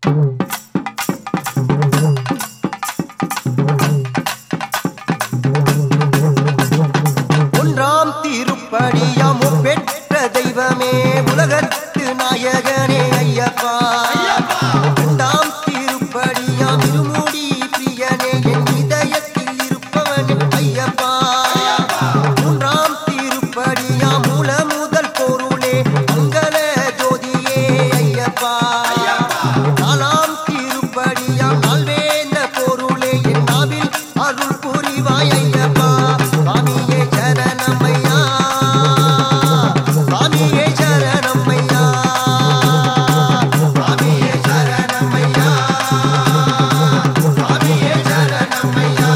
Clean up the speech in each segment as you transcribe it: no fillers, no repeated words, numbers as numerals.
ஒன்றாம் திருப்படியாம் பெற்ற தெய்வமே உலகத்து நாயகனே ஐயப்பா. இரண்டாம் திருப்படியாம் இருமுடி பிரியனே என் இதயத்தில் இருப்பவனே ஐயப்பா. மூன்றாம் திருப்படியாம் மூல முதல் பொருளே மங்கள ஜோதியே ஐயப்பா. நாலாம் திருப்படியாம் நால்வேந்த பொருளே என் நாவில் அருள் புரிவாய் ஐயப்பா. சுவாமியே சரணமையா, சுவாமியே சரணமையா, சுவாமியே சரணமையா, சுவாமியே சரணமையா.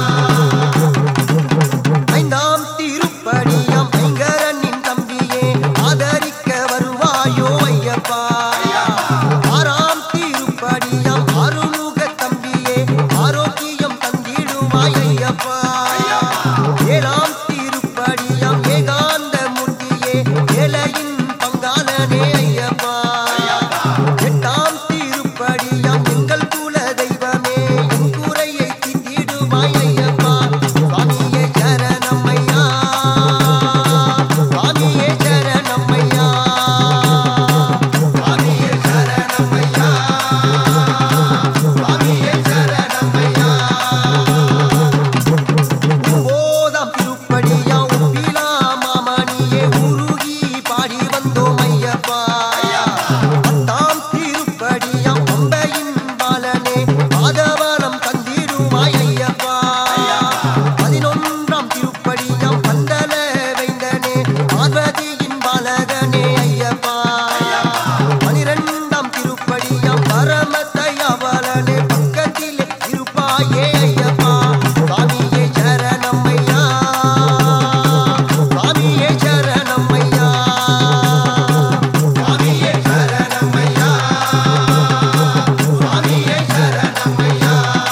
ஐந்தாம் திருப்படியாம் ஐங்கரனின் தம்பியே ஆதரிக்க வருவாயோ ஐயப்பா. ஆறாம் திருப்படியாம் ஆறுமுக தம்பியே ஆரோக்கியம் தந்திடுவாய் ஐயப்பா. ஏழாம் திருப்படியாம் ஏகாந்த மூர்த்தியே ஏழையின் பங்காளனே ஐயப்பா. எட்டாம் திருப்படியாம் எங்கள் குல தெய்வமே என் குறையை தீர்த்திடுவாய் ஐயப்பா. சுவாமியே சரணமையா, சுவாமியே சரணமையா, சுவாமியே சரணமையா, சுவாமியே சரணமையா. ஒன்பதாம் திருப்படியாம் ஒப்பிலா மாமணியே உருகி பாடி வந்தோம் ஐயப்பா. பத்தாம் திருப்படியாம் பம்பையின் பாலனே பாதவனம் தந்திடுவாய் ஐயப்பா. 11ஆம் திருப்படியாம் பந்தல வைந்தனே பார்வதியின் பாலகனே ஐயப்பா. 12ஆம் திருப்படியாம் பரமதயாவலனே பக்கத்திலே இருப்பாயே ஐயப்பா. சுவாமியே சரணமையா, சுவாமியே சரணமையா, சுவாமியே சரணமையா, சுவாமியே சரணமையா.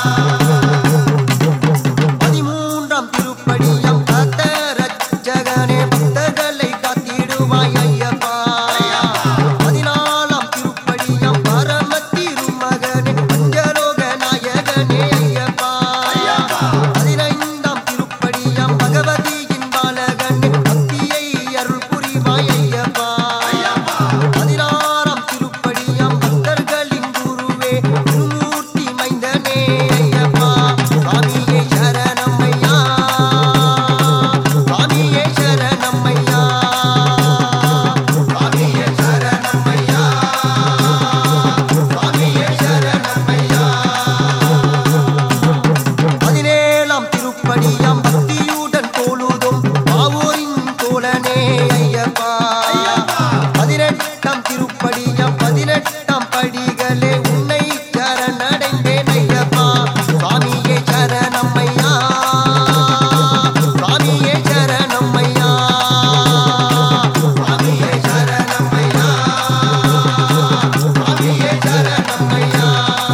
13ஆம் திருப்படியாம் காத்த ரட்சகனே பக்தர்களை காத்திடுவாய் ஐயப்பா. 14ஆம் திருப்படியாம் பரம திருமகனே பஞ்சலோக நாயகனே ஐயப்பா. 15ஆம் திருப்படியாம் பகவதியின் பாலகனே பக்தியை அருள் புரிவாய் ஐயப்பா. 16ஆம் திருப்படியாம் பக்தர்களின் குருவே திருமூர்த்தி மைந்தனே ஐயப்பா. சுவாமியே சரணமையா, சுவாமியே சரணமையா, சுவாமியே சரணமையா, சுவாமியே சரணமையா. 17ஆம் திருப்படியாம் பக்தியுடன் தொழுதும் பாவூரின் தோழனே ஐயப்பா. 18ஆம் திருப்படியாம் 18ஆம் படிகளே உன்னை சரணடைந்தேன் ஐயப்பா. சுவாமியே சரணமையா, சுவாமியே சரணமையா, சுவாமியே சரணமையா, சுவாமியே சரணமையா.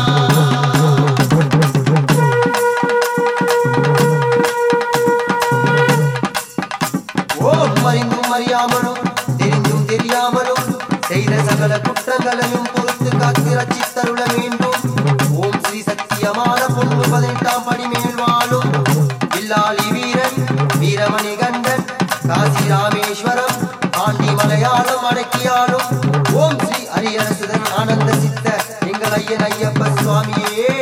ஓம் அறிந்தும் அறியாமலும் தெரிந்தும் தெரியாமலும் செய்த சகல குற்றங்களையும் பொறுத்து காத்து ரட்சித்தருள வேண்டும். ஓம் ஸ்ரீ சத்தியமான பொண்ணு 18ஆம் படி மேல் வாழும் வில்லாளி வீரன் வீரமணி கண்டன் காசி ராமேஸ்வரம் ஆண்டி மலையாளம் அடக்கியாலும் ஓம் ஸ்ரீ ஹரியரசுதன் ஆனந்த சித்த எங்கள் ஐயன் ஐயப்ப சுவாமியே.